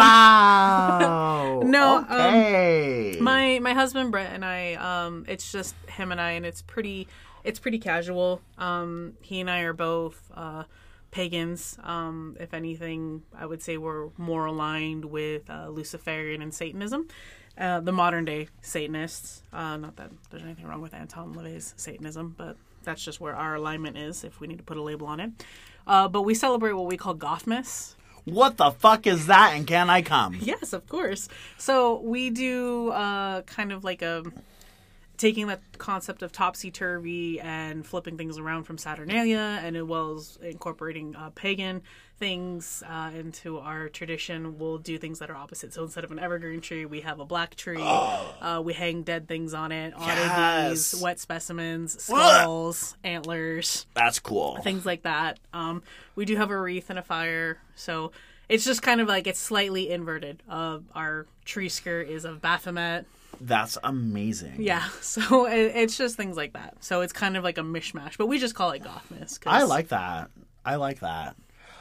Wow. no, um, Okay. My my husband Brett and I, um, it's just him and I, and it's pretty it's pretty casual. Um, he and I are both uh, pagans. Um, if anything, I would say we're more aligned with uh, Luciferian and Satanism, uh, the modern day Satanists. Uh, not that there's anything wrong with Anton LaVey's Satanism, but that's just where our alignment is. If we need to put a label on it, uh, but we celebrate what we call Gothmas. What the fuck is that, and can I come? Yes, of course. So we do uh, kind of like a taking that concept of topsy-turvy and flipping things around from Saturnalia, and as well as incorporating uh, pagan things uh, into our tradition. We'll do things that are opposite. So instead of an evergreen tree, we have a black tree. Uh, we hang dead things on it, oddities, Yes. wet specimens, skulls, antlers, That's cool. things like that. Um, we do have a wreath and a fire, so it's just kind of like it's slightly inverted. Uh, our tree skirt is of Baphomet. That's amazing. Yeah, so it, it's just things like that. So it's kind of like a mishmash, but we just call it Gothmas. I like that. I like that.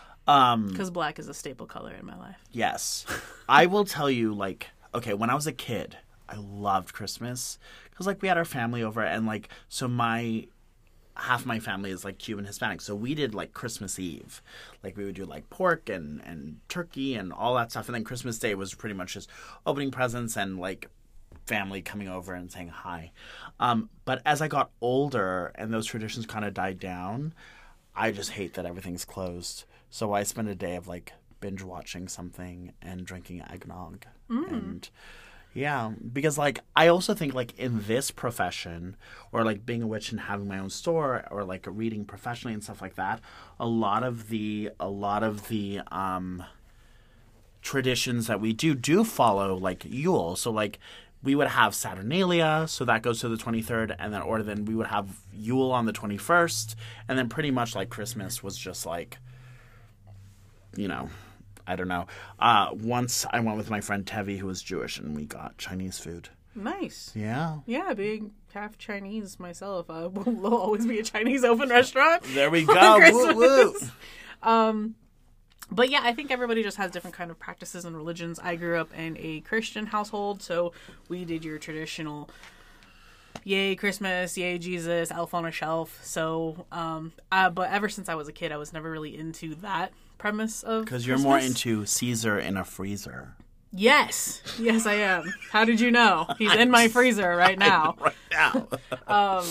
Um, because black is a staple color in my life. yes. I will tell you, like, okay, when I was a kid, I loved Christmas. Because, like, we had our family over, and, like, so my, half my family is, like, Cuban Hispanic. So we did, like, Christmas Eve. Like, we would do, like, pork and, and turkey and all that stuff. And then Christmas Day was pretty much just opening presents and, like, family coming over and saying hi. Um, but as I got older and those traditions kind of died down, I just hate that everything's closed. So I spend a day of like binge watching something and drinking eggnog. Mm. And yeah, because like I also think like in this profession or like being a witch and having my own store or like reading professionally and stuff like that, a lot of the a lot of the um traditions that we do do follow like Yule. So like we would have Saturnalia, so that goes to the twenty-third, and then or then we would have Yule on the twenty-first, and then pretty much like Christmas was just like, you know, I don't know. Uh, once I went with my friend Tevi, who was Jewish, and we got Chinese food. Nice. Yeah. Yeah, being half Chinese myself, uh, will always be a Chinese open restaurant. There we go. Woo, woo. Um, but yeah, I think everybody just has different kind of practices and religions. I grew up in a Christian household, so we did your traditional yay Christmas, yay Jesus, elf on a shelf. So, um, uh, but ever since I was a kid, I was never really into that premise of Because you're Christmas. more into Caesar in a freezer. Yes. Yes, I am. How did you know? He's in my freezer right now. Right now. Um,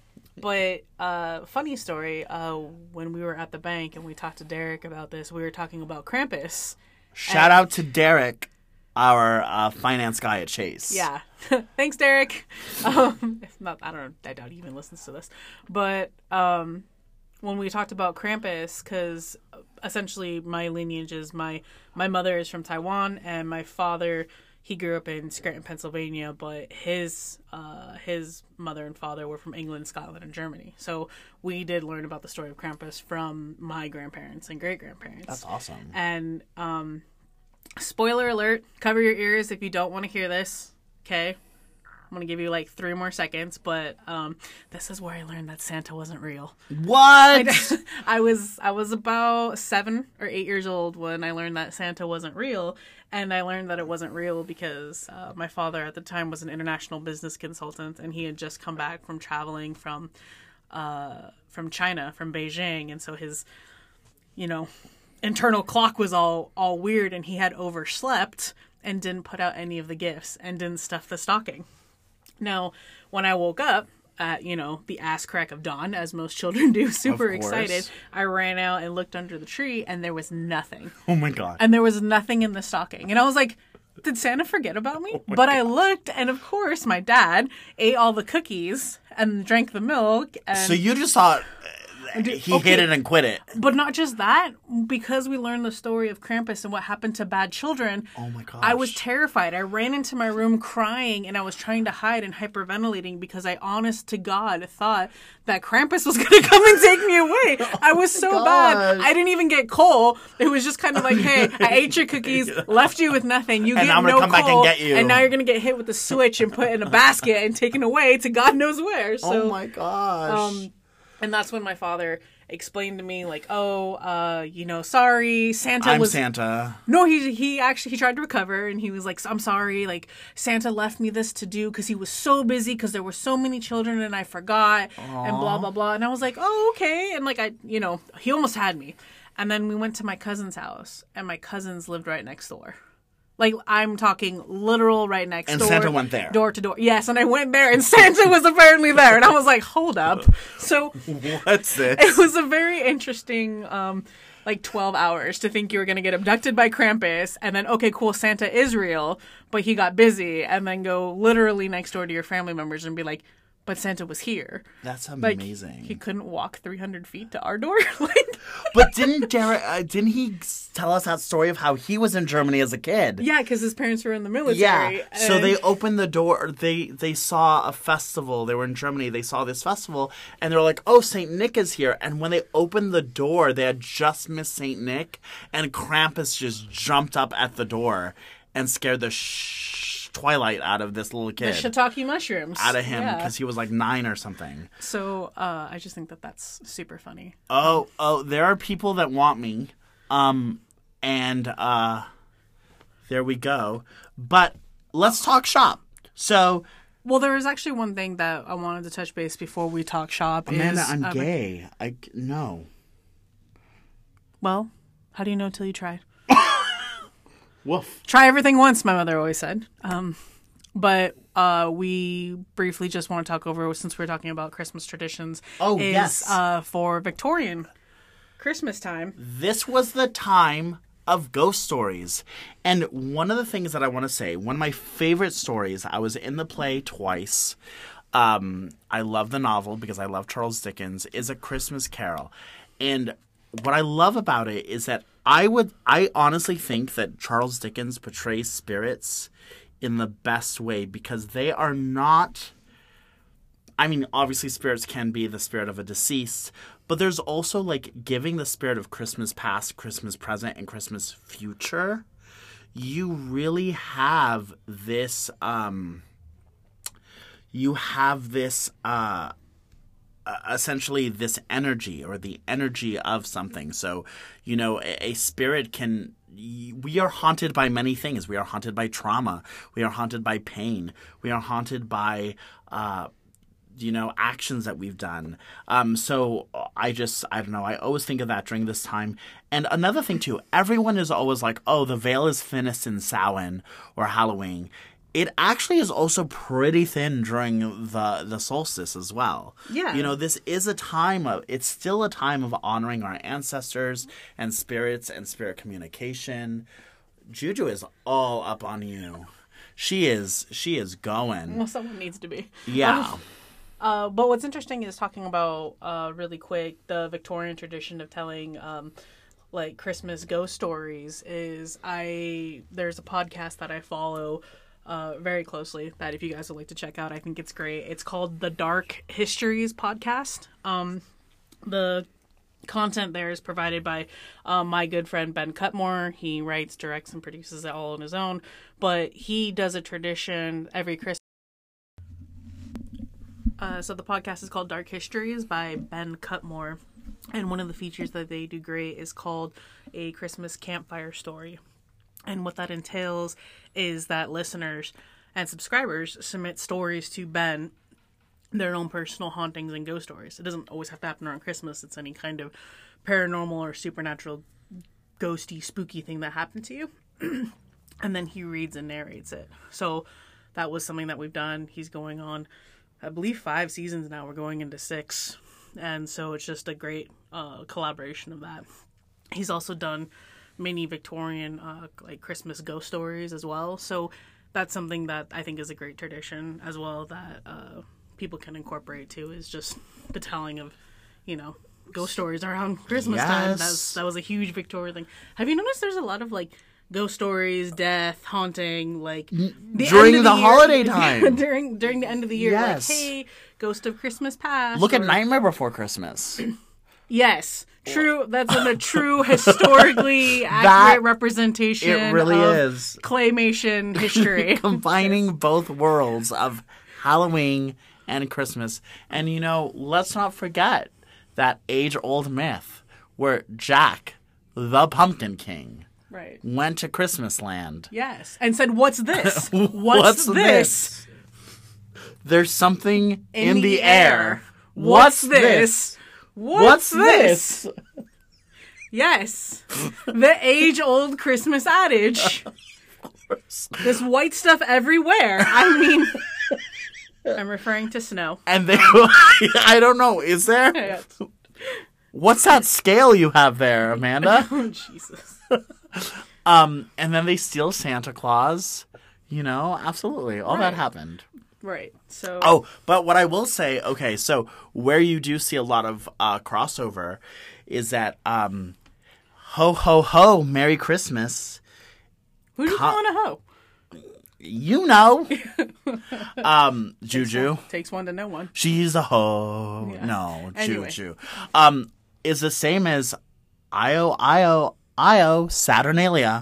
but uh, funny story, uh, when we were at the bank and we talked to Derek about this, we were talking about Krampus. Shout out to Derek, our uh, finance guy at Chase. Yeah. Thanks, Derek. Um, if not, I don't know. I doubt he even listens to this. But um, when we talked about Krampus, because essentially my lineage is my, my mother is from Taiwan and my father, he grew up in Scranton, Pennsylvania, but his uh, his mother and father were from England, Scotland, and Germany. So we did learn about the story of Krampus from my grandparents and great-grandparents. That's awesome. And um, spoiler alert, cover your ears if you don't want to hear this, okay? I'm going to give you like three more seconds, but um, this is where I learned that Santa wasn't real. What? I was I was about seven or eight years old when I learned that Santa wasn't real, and I learned that it wasn't real because uh, my father at the time was an international business consultant, and he had just come back from traveling from uh, from China, from Beijing, and so his, you know, internal clock was all all weird, and he had overslept and didn't put out any of the gifts and didn't stuff the stocking. Now, when I woke up at, you know, the ass crack of dawn, as most children do, super excited, I ran out and looked under the tree, and there was nothing. Oh, my God. And there was nothing in the stocking. And I was like, did Santa forget about me? Oh but God. I looked, and of course, my dad ate all the cookies and drank the milk. And So you just thought uh, he okay. hit it and quit it. But not just that, because we learned the story of Krampus and what happened to bad children. Oh my gosh. I was terrified. I ran into my room crying, and I was trying to hide and hyperventilating because I, honest to God, thought that Krampus was going to come and take me away. I was so gosh. bad. I didn't even get coal. It was just kind of like, hey, I ate your cookies, left you with nothing. You And get I'm gonna no come coal, back and get you. and now you're going to get hit with the switch and put in a basket and taken away to God knows where. So, Oh my gosh. um, and that's when my father explained to me, like, oh, uh, you know, sorry, Santa I'm was... Santa. No, he he actually, he tried to recover, and he was like, I'm sorry, like, Santa left me this to do because he was so busy because there were so many children and I forgot, and blah, blah, blah. And I was like, oh, okay. And, like, I, you know, he almost had me. And then we went to my cousin's house, and my cousins lived right next door. Like, I'm talking literal right next And door. Santa went there. Door to door. Yes, and I went there, and Santa was apparently there. And I was like, hold up. So What's this? it was a very interesting, um, like, twelve hours to think you were going to get abducted by Krampus, and then, okay, cool, Santa is real, but he got busy, and then go literally next door to your family members and be like, but Santa was here. That's Like, amazing. he couldn't walk three hundred feet to our door. Like, But didn't Derek, uh, didn't he tell us that story of how he was in Germany as a kid? yeah, because his parents were in the military. Yeah. So and- they opened the door. They they saw a festival. They were in Germany. They saw this festival, and they were like, "Oh, Saint Nick is here!" And when they opened the door, they had just missed Saint Nick, and Krampus just jumped up at the door and scared the sh- twilight out of this little the kid, shiitake mushrooms. out of him, Yeah. because he was like nine or something. So uh, I just think that that's super funny. Oh, oh, there are people that want me. Um, and uh, there we go. But let's talk shop. So, Well, there was actually one thing that I wanted to touch base before we talk shop. Amanda, is, I'm uh, gay. I no. Well, how do you know till you try? Woof. Try everything once, my mother always said. Um, but uh, we briefly just want to talk over, since we're talking about Christmas traditions. Oh, is, yes. Uh, for Victorian Christmas time. This was the time of ghost stories. And one of the things that I want to say, one of my favorite stories, I was in the play twice. Um, I love the novel because I love Charles Dickens, is A Christmas Carol. And what I love about it is that I would, I honestly think that Charles Dickens portrays spirits in the best way because they are not... I mean, obviously spirits can be the spirit of a deceased, but there's also, like, giving the spirit of Christmas past, Christmas present, and Christmas future. You really have this, um... You have this, uh... essentially this energy or the energy of something. So, you know, a, a spirit can... We are haunted by many things. We are haunted by trauma. We are haunted by pain. We are haunted by... Uh, you know, actions that we've done. Um, so I just, I don't know, I always think of that during this time. And another thing too, everyone is always like, oh, the veil is thinnest in Samhain or Halloween. It actually is also pretty thin during the, the solstice as well. Yeah. You know, this is a time of, it's still a time of honoring our ancestors and spirits and spirit communication. Juju is all up on you. She is, she is going. Well, someone needs to be. Yeah. Um, Uh, but what's interesting is talking about, uh, really quick, the Victorian tradition of telling, um, like, Christmas ghost stories is I, there's a podcast that I follow, uh, very closely that if you guys would like to check out, I think it's great. It's called the Dark Histories Podcast. Um, the content there is provided by, um, my good friend Ben Cutmore. He writes, directs, and produces it all on his own, but he does a tradition every Christmas. Uh, so the podcast is called Dark Histories by Ben Cutmore. And one of the features that they do great is called a Christmas campfire story. And what that entails is that listeners and subscribers submit stories to Ben, their own personal hauntings and ghost stories. It doesn't always have to happen around Christmas. It's any kind of paranormal or supernatural, ghosty, spooky thing that happened to you. And then he reads and narrates it. So that was something that we've done. He's going on, I believe, five seasons now. We're going into six. And so it's just a great uh, collaboration of that. He's also done many Victorian uh, like Christmas ghost stories as well. So that's something that I think is a great tradition as well that uh, people can incorporate too, is just the telling of, you know, ghost stories around Christmas yes. time. That's, that was a huge Victorian thing. Have you noticed there's a lot of like ghost stories, death, haunting, like the during end of the, the holiday year, time. during during the end of the year, Yes. like, hey, ghost of Christmas past. Look or, at Nightmare Before Christmas. Yes, true. That's a true historically accurate That- representation. It really of is. claymation history. Combining both worlds of Halloween and Christmas. And, you know, let's not forget that age-old myth where Jack, the Pumpkin King, Right. went to Christmas land. Yes, and said, "What's this? What's, What's this? this? There's something in, In the, the air. air. What's this? What's this? Yes, the age-old Christmas adage. There's white stuff everywhere. I mean, I'm referring to snow. And they, I don't know, is there? Yeah. What's that scale you have there, Amanda? Oh, Jesus. Um, and then they steal Santa Claus. You know, absolutely. All Right. that happened. Right. So. Oh, but what I will say, okay, so where you do see a lot of uh, crossover is that, um, ho, ho, ho, Merry Christmas. Who you co- calling a hoe? You know. um, Juju. Takes one to know one. She's a hoe. Yeah. No, Anyway. Juju. Um, is the same as Io, Io, Io, Saturnalia.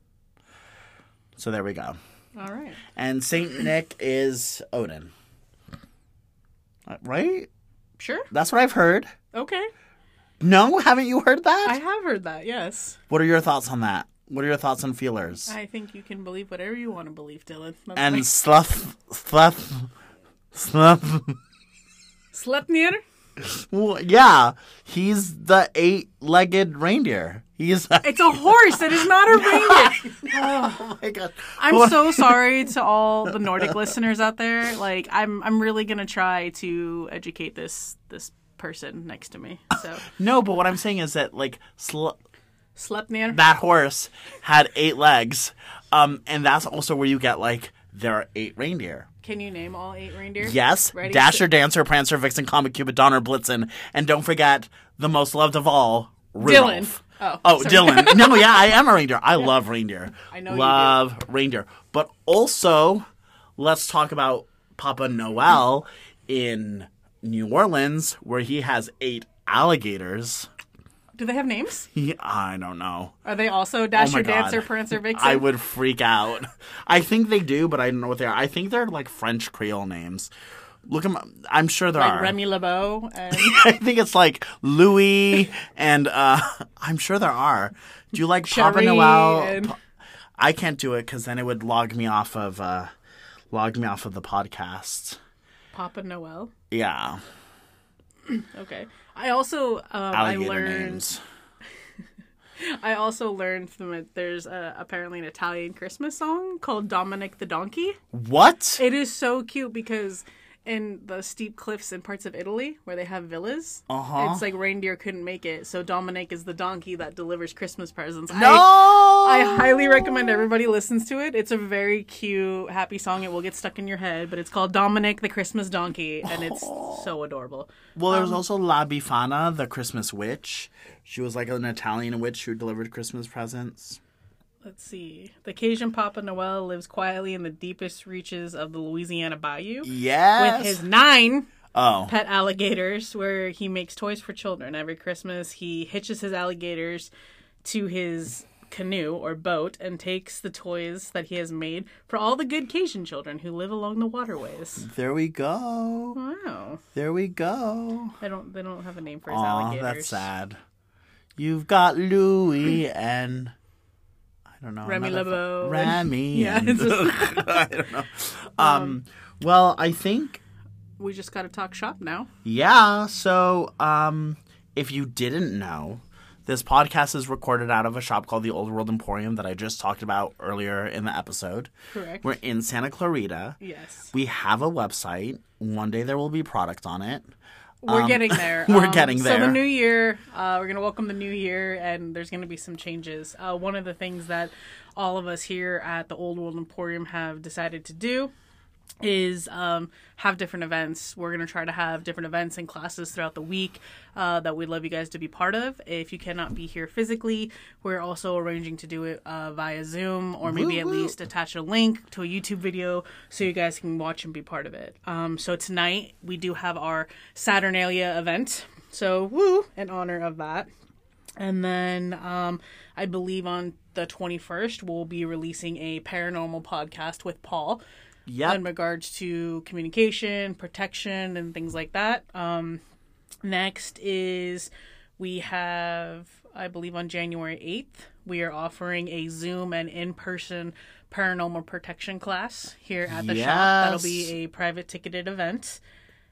So there we go. All right. And Saint Nick is Odin. Uh, Right? Sure. That's what I've heard. Okay. No? Haven't you heard that? I have heard that. Yes. What are your thoughts on that? What are your thoughts on feelers? I think you can believe whatever you want to believe, Dylan. That's and fine. Sloth... Sloth... Sloth... Sleipnir? Well, yeah. He's the eight-legged reindeer. He's... It's a horse. It is not a reindeer. Oh my god. I'm What- so sorry to all the Nordic listeners out there. Like, I'm I'm really gonna try to educate this this person next to me. So No, but what I'm saying is that, like, sl- Sleipnir. that horse had eight legs. Um, and that's also where you get, like, there are eight reindeer. Can you name all eight reindeer? Yes. Ready? Dasher, Dancer, Prancer, Vixen, Comet, Cupid, Donner, Blitzen, and don't forget the most loved of all, Rudolph. Dylan. Oh, Oh, sorry. Dylan. No, yeah, I am a reindeer. I love reindeer. I know you love reindeer. But also, let's talk about Papa Noel in New Orleans, where he has eight alligators. Do they have names? He, I don't know. Are they also Oh Dasher, my God. Dancer, Prancer, Vixen? I would freak out. I think they do, but I don't know what they are. I think they're like French Creole names. Look them up. I'm sure there like are. Remy LeBeau and I think it's like Louis and uh, I'm sure there are. Do you like Papa Cherie Noel? and- Pa- I can't do it because then it would log me off of uh, log me off of the podcast. Papa Noel. Yeah, Okay. I also um, I alligator learned names. I also learned from it. There's uh, apparently an Italian Christmas song called Dominic the Donkey. What? It is so cute because in the steep cliffs in parts of Italy where they have villas, Uh-huh. it's like reindeer couldn't make it, so Dominic is the donkey that delivers Christmas presents. No. I, I highly recommend everybody listens to it. It's a very cute, happy song. It will get stuck in your head, but it's called Dominic the Christmas Donkey, and it's so adorable. Well, there was Um, also La Befana, the Christmas witch. She was like an Italian witch who delivered Christmas presents. Let's see. The Cajun Papa Noel lives quietly in the deepest reaches of the Louisiana Bayou Yes. with his nine oh. pet alligators, where he makes toys for children. Every Christmas, he hitches his alligators to his canoe or boat and takes the toys that he has made for all the good Cajun children who live along the waterways. There we go. Wow. There we go. I don't. They don't have a name for his Aw, alligators. that's sad. You've got Louis and I don't know. Remy another- LeBeau. Remy. Yeah, and- it's just- I don't know. Um, well, I think We just got to talk shop now. yeah. So, um, if you didn't know, this podcast is recorded out of a shop called the Old World Emporium that I just talked about earlier in the episode. Correct. We're in Santa Clarita. Yes. We have a website. One day there will be product on it. We're Um, getting there. we're Um, getting So there. the new year, uh, we're going to welcome the new year, and there's going to be some changes. Uh, one of the things that all of us here at the Old World Emporium have decided to do is um, have different events. We're going to try to have different events and classes throughout the week uh, that we'd love you guys to be part of. If you cannot be here physically, we're also arranging to do it uh, via Zoom, or maybe Woo, at woo. least attach a link to a YouTube video so you guys can watch and be part of it. Um, so tonight we do have our Saturnalia event. So woo, in honor of that. And then um, I believe on the twenty-first we'll be releasing a paranormal podcast with Paul Yep. in regards to communication, protection, and things like that. Um, next is we have, I believe on January eighth, we are offering a Zoom and in-person paranormal protection class here at the shop. That'll Yes. be a private ticketed event.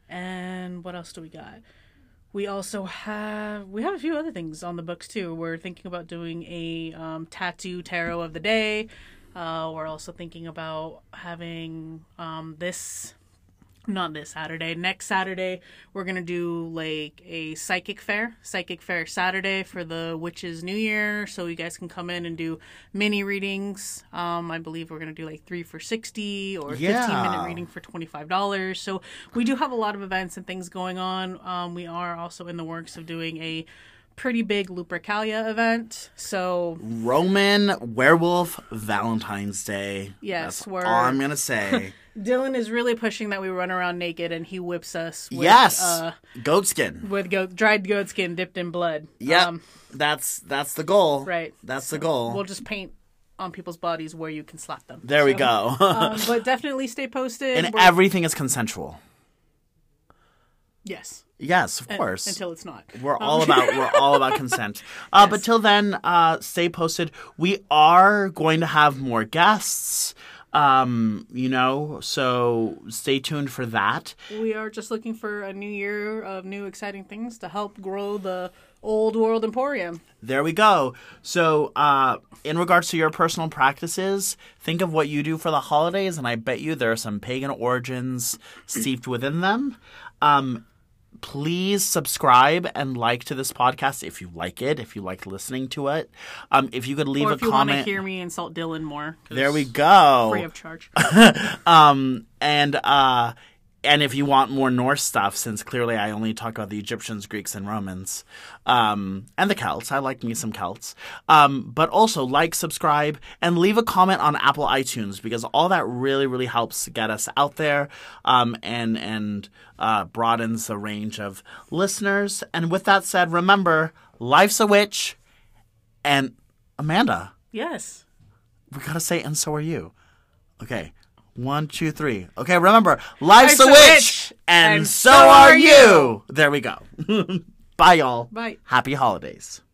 And what else do we got? We also have we have a few other things on the books too. We're thinking about doing a um, tattoo tarot of the day. Uh, we're also thinking about having um, this, not this Saturday, next Saturday, we're going to do like a psychic fair, psychic fair Saturday for the Witches New Year. So you guys can come in and do mini readings. Um, I believe we're going to do like three for sixty or Yeah. fifteen minute reading for twenty-five dollars. So we do have a lot of events and things going on. Um, we are also in the works of doing a pretty big Lupercalia event. So Roman Werewolf Valentine's Day. Yes, That's we're- all I'm gonna say. Dylan is really pushing that we run around naked, and he whips us with, yes, uh, goat skin. with goat, dried goat skin dipped in blood. Yep, Um, that's that's the goal. right. That's the goal. We'll just paint on people's bodies where you can slap them. there we So, go. um, but definitely stay posted. and We're- everything is consensual. yes, Yes, of course. until it's not. We're all about we're all about consent. Uh, But till then, uh, stay posted. We are going to have more guests. Um, you know, so stay tuned for that. We are just looking for a new year of new exciting things to help grow the Old World Emporium. There we go. So, uh, in regards to your personal practices, think of what you do for the holidays, and I bet you there are some pagan origins steeped within them. Um, please subscribe and like to this podcast if you like it, if you like listening to it. Um, if you could leave Or a if you want to comment. hear me insult Dylan more. 'cause There we go. Free of charge. um, and uh, and if you want more Norse stuff, since clearly I only talk about the Egyptians, Greeks, and Romans, um, and the Celts. I like me some Celts. Um, but also like, subscribe, and leave a comment on Apple iTunes, because all that really, really helps get us out there um, and and uh, broadens the range of listeners. And with that said, remember, life's a witch. And Amanda. Yes. We gotta say, and so are you. Okay. One, two, three. Okay, remember, life's, life's a witch, witch and, and so, so are you. you. There we go. Bye, y'all. Bye. Happy holidays.